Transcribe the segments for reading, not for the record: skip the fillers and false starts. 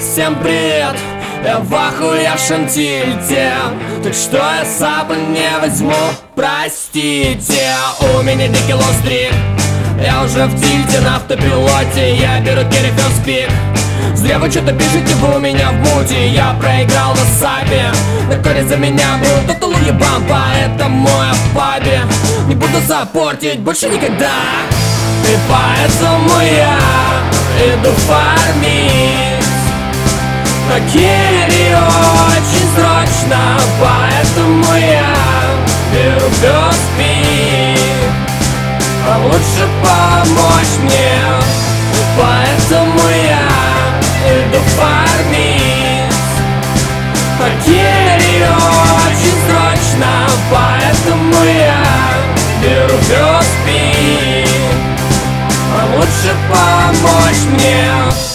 Всем привет, я в охуевшем тильте. Так что я с собой не возьму, простите. У меня дикий лострик, я уже в тильте на автопилоте. Я беру Керриферс пик. Зря вы что-то пишете, вы у меня в муте. Я проиграл на сапе, на коре за меня был тотал ебан. Поэтому я в пабе не буду саппортить больше никогда. И поэтому я иду фармить на керри очень срочно. Поэтому я беру пик. А лучше помочь мне. Поэтому я иду фармить на керри очень срочно. Поэтому я беру пик. А лучше помочь мне.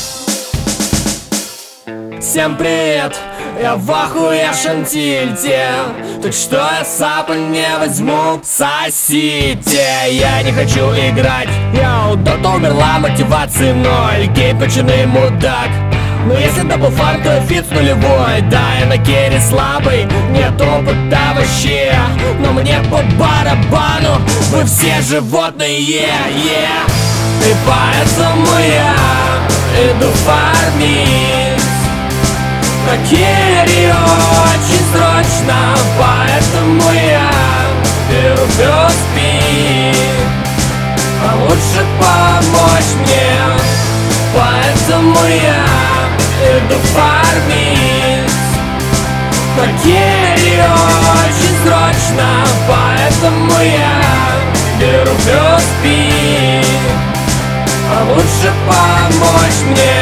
Всем привет, я в охуевшем тильте. Так что я сапа не возьму, сосите. Я не хочу играть, йоу, дота умерла, мотивации ноль. Гей, починый мудак. Но если даблфарм, то фит нулевой. Да, я на керри слабый, нет опыта вообще. Но мне по барабану, вы все животные, yeah. И поэтому я иду фармить на керри очень срочно. Поэтому я беру пик. А лучше помочь мне. Поэтому я иду фармить на керри очень срочно. Поэтому я беру пик. А лучше помочь мне.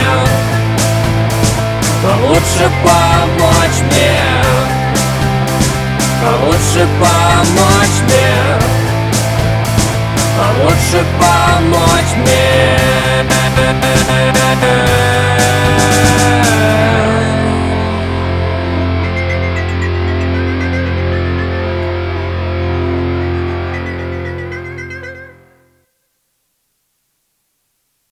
А лучше помочь мне. А лучше помочь мне. А лучше помочь мне.